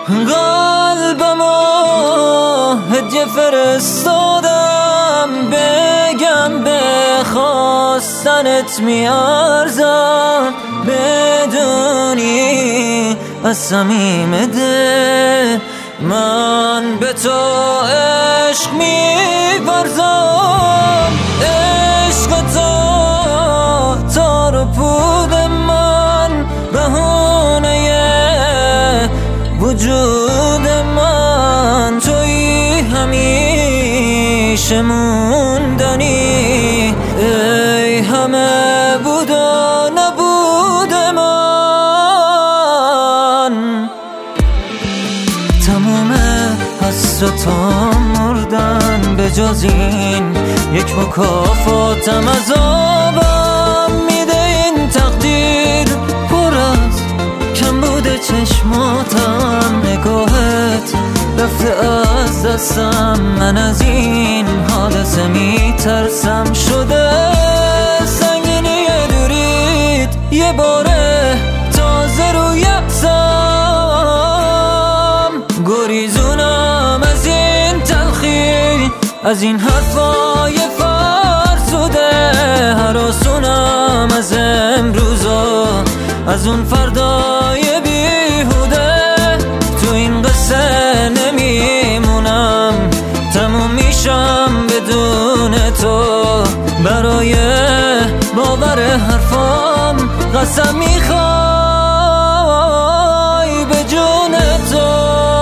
قلبمو هدیه فرستادم، بگم به خواستنت میارزم، بدونی از صمیم دل من به تو عشق می‌ورزم. عشق تو تار و پود من، بهونه وجود من، تویی همیشه موندنی، ای همه بود و نبود من. تمام حسرتام مردن، به جز این یک مکافاتم عذابم میده این تقدیر، پر از کم بوده چشماتم، نگاهت رفته از دستم، من از این حادثه میترسم، شده سنگینی دورید یه باره تازه رو یقصم. گریزونم از این تلخی، از این حرفای فرسوده، هراسونم از امروزا، از اون فردای بیهوده، تو این قصه نمیمونم، تموم میشم بدون تو، برای باور حرفام قسم میخوای به جون تو.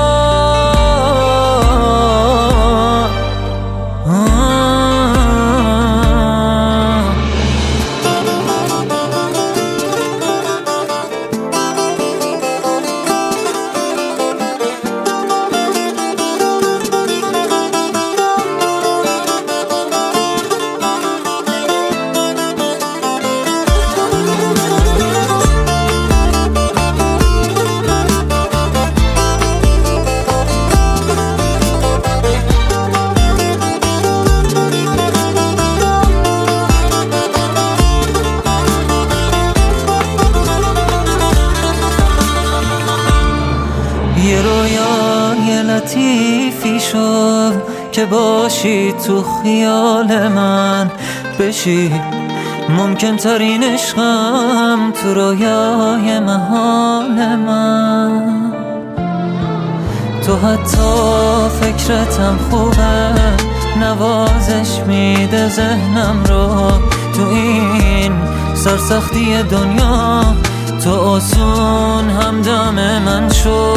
یه رویای لطیفی شد که باشی تو خیال من، بشی ممکن ترین عشقم تو رویای محال من. تو حتی فکرتم خوبه، نوازش میده ذهنم رو، تو این سرسختی دنیا تو آسون همدم من شو.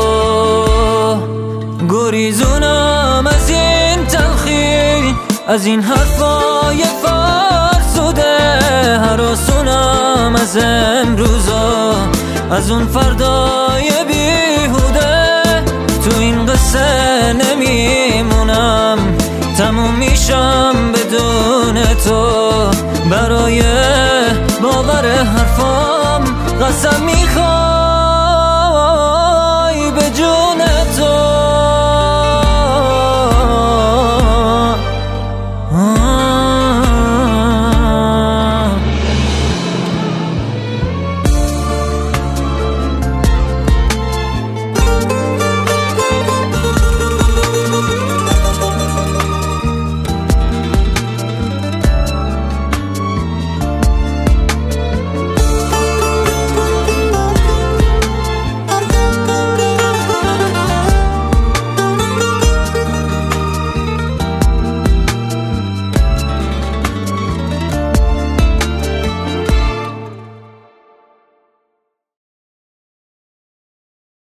گریزونم از این تلخی، از این حرفای فرسوده، هراسونم از امروزا، از اون فردای بیهوده، تو این قصه نمیمونم، تموم میشم بدون تو، برای باور حرفام قسم میخوام